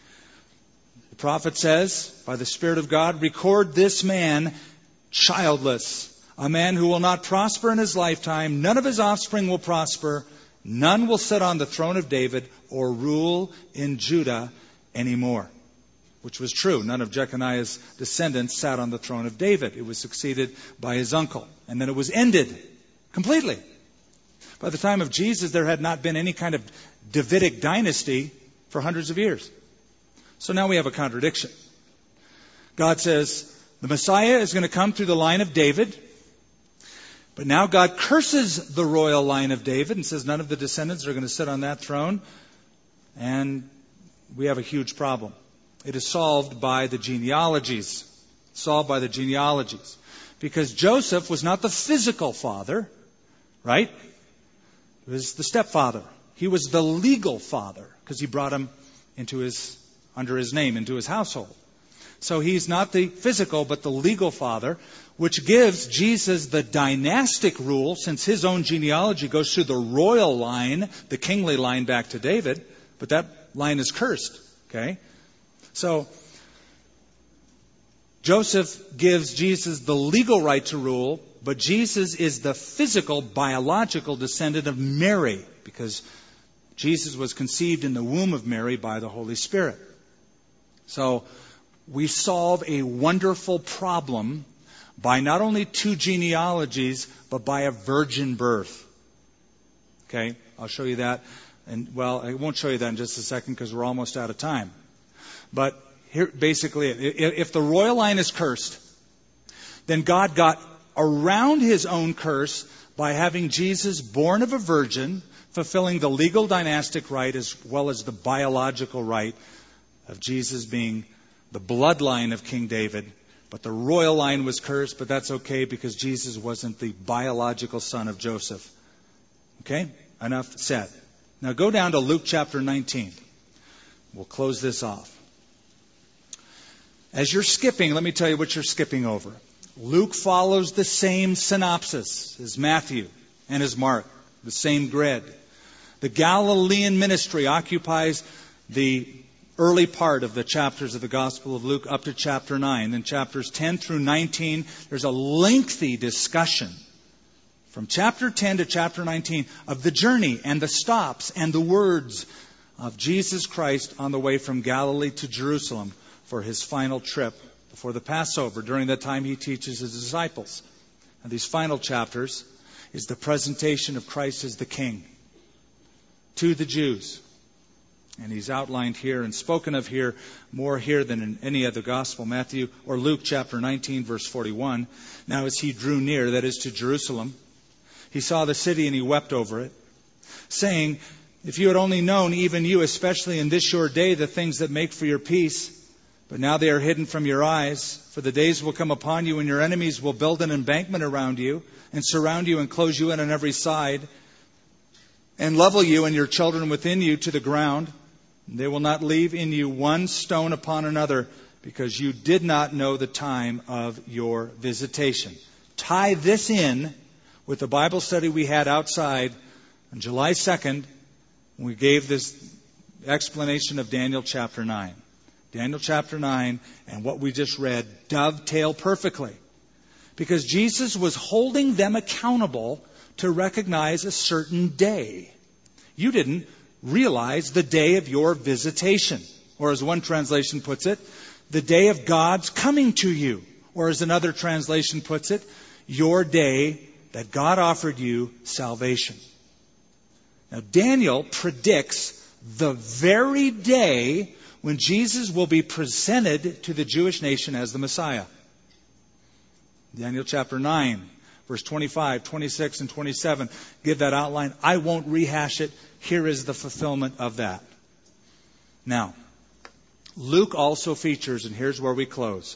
The prophet says, by the Spirit of God, record this man childless, a man who will not prosper in his lifetime. None of his offspring will prosper. None will sit on the throne of David or rule in Judah anymore. Which was true. None of Jeconiah's descendants sat on the throne of David. It was succeeded by his uncle. And then it was ended completely. By the time of Jesus, there had not been any kind of Davidic dynasty for hundreds of years. So now we have a contradiction. God says the Messiah is going to come through the line of David. But now God curses the royal line of David and says none of the descendants are going to sit on that throne. And we have a huge problem. It is solved by the genealogies. Solved by the genealogies. Because Joseph was not the physical father, right? He was the stepfather. He was the legal father because he brought him into his, under his name, into his household. So he's not the physical, but the legal father, which gives Jesus the dynastic rule, since his own genealogy goes through the royal line, the kingly line back to David, but that line is cursed, okay? So, Joseph gives Jesus the legal right to rule, but Jesus is the physical, biological descendant of Mary, because Jesus was conceived in the womb of Mary by the Holy Spirit. So, we solve a wonderful problem by not only two genealogies, but by a virgin birth. Okay, I'll show you that. And, well, I won't show you that in just a second because we're almost out of time. But here, basically, if the royal line is cursed, then God got around his own curse by having Jesus born of a virgin, fulfilling the legal dynastic right as well as the biological right of Jesus being the bloodline of King David. But the royal line was cursed, but that's okay because Jesus wasn't the biological son of Joseph. Okay? Enough said. Now go down to Luke chapter nineteen. We'll close this off. As you're skipping, let me tell you what you're skipping over. Luke follows the same synopsis as Matthew and as Mark, the same grid. The Galilean ministry occupies the early part of the chapters of the Gospel of Luke up to chapter nine. Then chapters ten through nineteen, there's a lengthy discussion from chapter ten to chapter nineteen of the journey and the stops and the words of Jesus Christ on the way from Galilee to Jerusalem for his final trip before the Passover. During that time, he teaches his disciples. And these final chapters is the presentation of Christ as the King to the Jews. And he's outlined here and spoken of here, more here than in any other gospel. Matthew or Luke chapter nineteen, verse forty-one. Now as he drew near, that is to Jerusalem, he saw the city and he wept over it, saying, if you had only known, even you, especially in this your day, the things that make for your peace, but now they are hidden from your eyes. For the days will come upon you when your enemies will build an embankment around you and surround you and close you in on every side and level you and your children within you to the ground. They will not leave in you one stone upon another because you did not know the time of your visitation. Tie this in with the Bible study we had outside on July second, when we gave this explanation of Daniel chapter nine. Daniel chapter nine and what we just read dovetail perfectly, because Jesus was holding them accountable to recognize a certain day. You didn't realize the day of your visitation, or as one translation puts it, the day of God's coming to you, or as another translation puts it, your day that God offered you salvation. Now, Daniel predicts the very day when Jesus will be presented to the Jewish nation as the Messiah. Daniel chapter nine, verse twenty-five, twenty-six, and twenty-seven give that outline. I won't rehash it. Here is the fulfillment of that. Now, Luke also features, and here's where we close,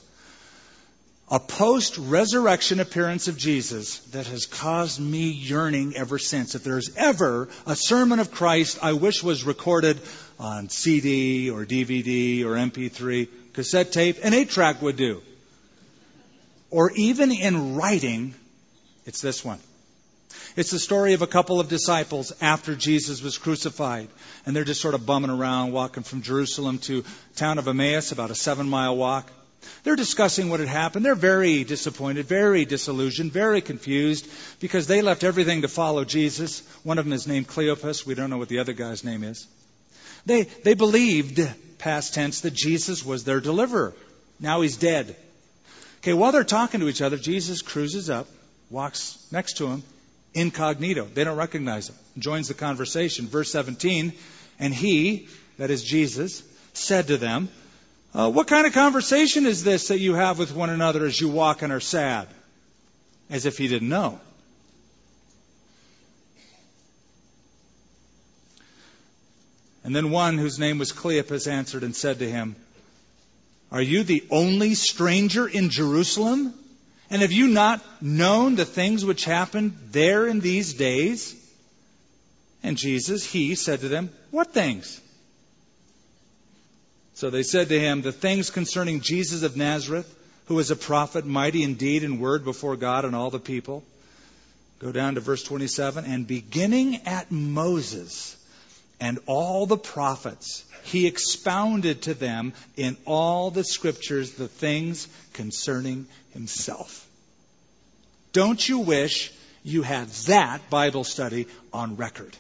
a post-resurrection appearance of Jesus that has caused me yearning ever since. If there's ever a sermon of Christ I wish was recorded on C D or D V D or M P three, cassette tape, an eight track would do. Or even in writing, it's this one. It's the story of a couple of disciples after Jesus was crucified. And they're just sort of bumming around, walking from Jerusalem to the town of Emmaus, about a seven-mile walk. They're discussing what had happened. They're very disappointed, very disillusioned, very confused, because they left everything to follow Jesus. One of them is named Cleopas. We don't know what the other guy's name is. They, they believed, past tense, that Jesus was their deliverer. Now he's dead. Okay, while they're talking to each other, Jesus cruises up, walks next to him, incognito. They don't recognize him. Joins the conversation. Verse seventeen, and he, that is Jesus, said to them, uh, what kind of conversation is this that you have with one another as you walk and are sad? As if he didn't know. And then one whose name was Cleopas answered and said to him, are you the only stranger in Jerusalem? And have you not known the things which happened there in these days? And Jesus, he said to them, what things? So they said to him, the things concerning Jesus of Nazareth, who was a prophet, mighty in deed and word before God and all the people. Go down to verse twenty-seven. And beginning at Moses and all the prophets, he expounded to them in all the scriptures the things concerning himself. Don't you wish you had that Bible study on record?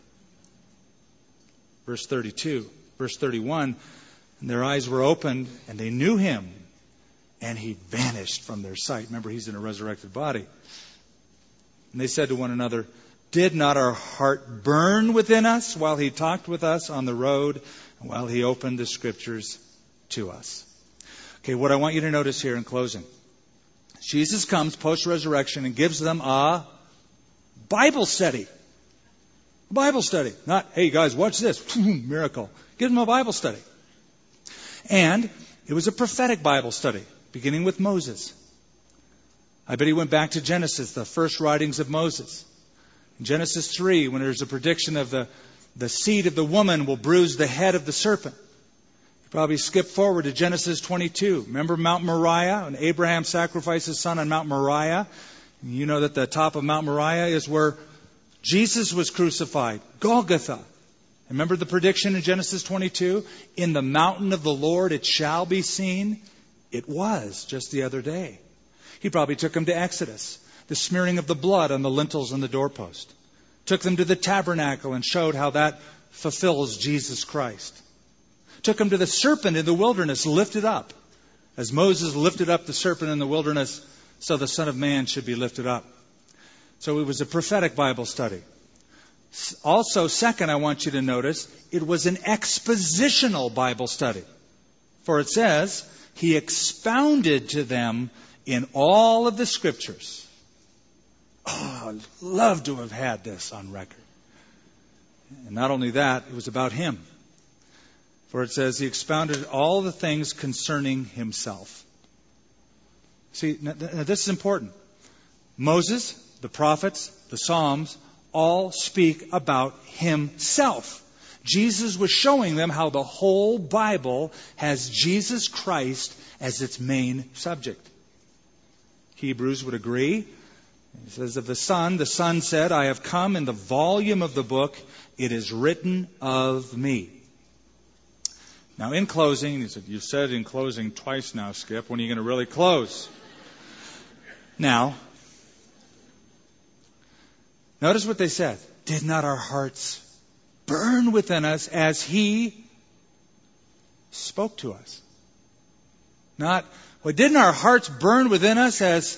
Verse thirty-two, verse thirty-one, and their eyes were opened and they knew him, and he vanished from their sight. Remember, he's in a resurrected body. And they said to one another, did not our heart burn within us while he talked with us on the road and while he opened the scriptures to us? Okay, what I want you to notice here in closing. Jesus comes post-resurrection and gives them a Bible study. Bible study. Not, hey guys, watch this. Miracle. Give them a Bible study. And it was a prophetic Bible study, beginning with Moses. I bet he went back to Genesis, the first writings of Moses. In Genesis three, when there's a prediction of the, the seed of the woman will bruise the head of the serpent. You probably skip forward to Genesis twenty-two. Remember Mount Moriah? When Abraham sacrificed his son on Mount Moriah. You know that the top of Mount Moriah is where Jesus was crucified. Golgotha. Remember the prediction in Genesis twenty-two? In the mountain of the Lord it shall be seen. It was just the other day. He probably took him to Exodus. The smearing of the blood on the lintels and the doorpost. Took them to the tabernacle and showed how that fulfills Jesus Christ. Took them to the serpent in the wilderness, lifted up. As Moses lifted up the serpent in the wilderness, so the Son of Man should be lifted up. So it was a prophetic Bible study. Also, second, I want you to notice, it was an expositional Bible study. For it says, he expounded to them in all of the scriptures. Oh, I'd love to have had this on record. And not only that, it was about him. For it says he expounded all the things concerning himself. See, now, this is important. Moses, the prophets, the Psalms, all speak about himself. Jesus was showing them how the whole Bible has Jesus Christ as its main subject. Hebrews would agree. He says of the Son, the Son said, I have come in the volume of the book, it is written of me. Now in closing, he said, you've said in closing twice now, Skip. When are you going to really close? Now, notice what they said. Did not our hearts burn within us as He spoke to us? Not, well, didn't our hearts burn within us as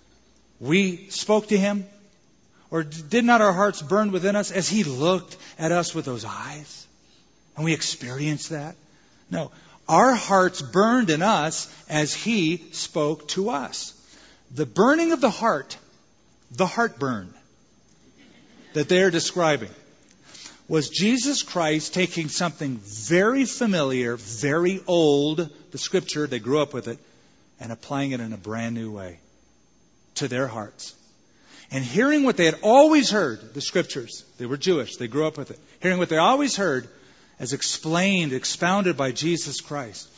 we spoke to Him? Or did not our hearts burn within us as He looked at us with those eyes? And we experienced that? No. Our hearts burned in us as He spoke to us. The burning of the heart, the heartburn that they are describing, was Jesus Christ taking something very familiar, very old, the Scripture, they grew up with it, and applying it in a brand new way to their hearts. And hearing what they had always heard, the Scriptures, they were Jewish, they grew up with it, hearing what they always heard as explained, expounded by Jesus Christ.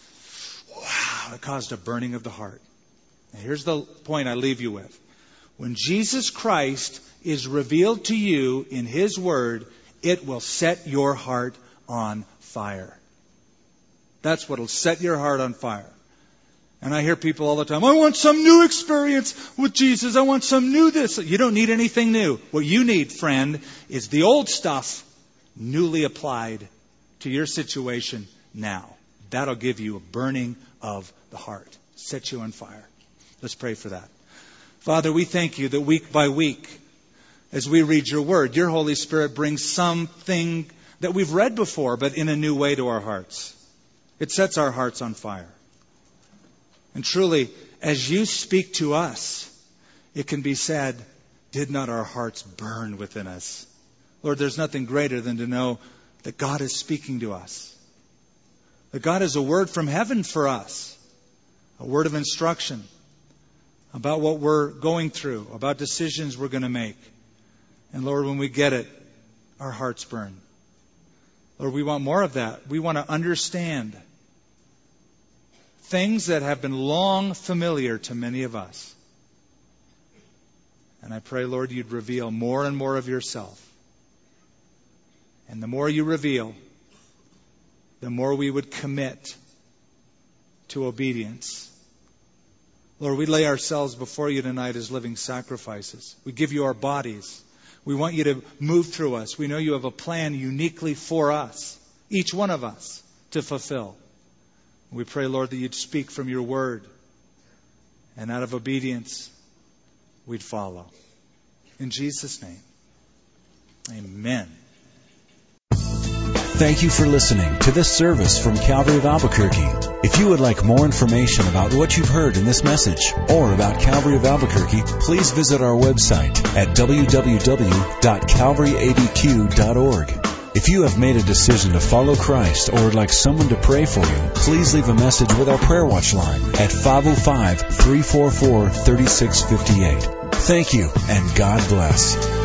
Wow, it caused a burning of the heart. Now here's the point I leave you with. When Jesus Christ is revealed to you in His Word, it will set your heart on fire. That's what will set your heart on fire. And I hear people all the time, I want some new experience with Jesus. I want some new this. You don't need anything new. What you need, friend, is the old stuff newly applied to your situation now. That'll give you a burning of the heart. Set you on fire. Let's pray for that. Father, we thank You that week by week, as we read Your Word, Your Holy Spirit brings something that we've read before, but in a new way to our hearts. It sets our hearts on fire. And truly, as You speak to us, it can be said, did not our hearts burn within us? Lord, there's nothing greater than to know that God is speaking to us. That God has a word from heaven for us. A word of instruction about what we're going through, about decisions we're going to make. And Lord, when we get it, our hearts burn. Lord, we want more of that. We want to understand things that have been long familiar to many of us. And I pray, Lord, You'd reveal more and more of Yourself. And the more You reveal, the more we would commit to obedience. Lord, we lay ourselves before You tonight as living sacrifices. We give You our bodies. We want You to move through us. We know You have a plan uniquely for us, each one of us, to fulfill. We pray, Lord, that You'd speak from Your Word. And out of obedience, we'd follow. In Jesus' name, amen. Thank you for listening to this service from Calvary of Albuquerque. If you would like more information about what you've heard in this message or about Calvary of Albuquerque, please visit our website at w w w dot calvary a b q dot org. If you have made a decision to follow Christ or would like someone to pray for you, please leave a message with our Prayer Watch line at five oh five, three four four, three six five eight. Thank you, and God bless.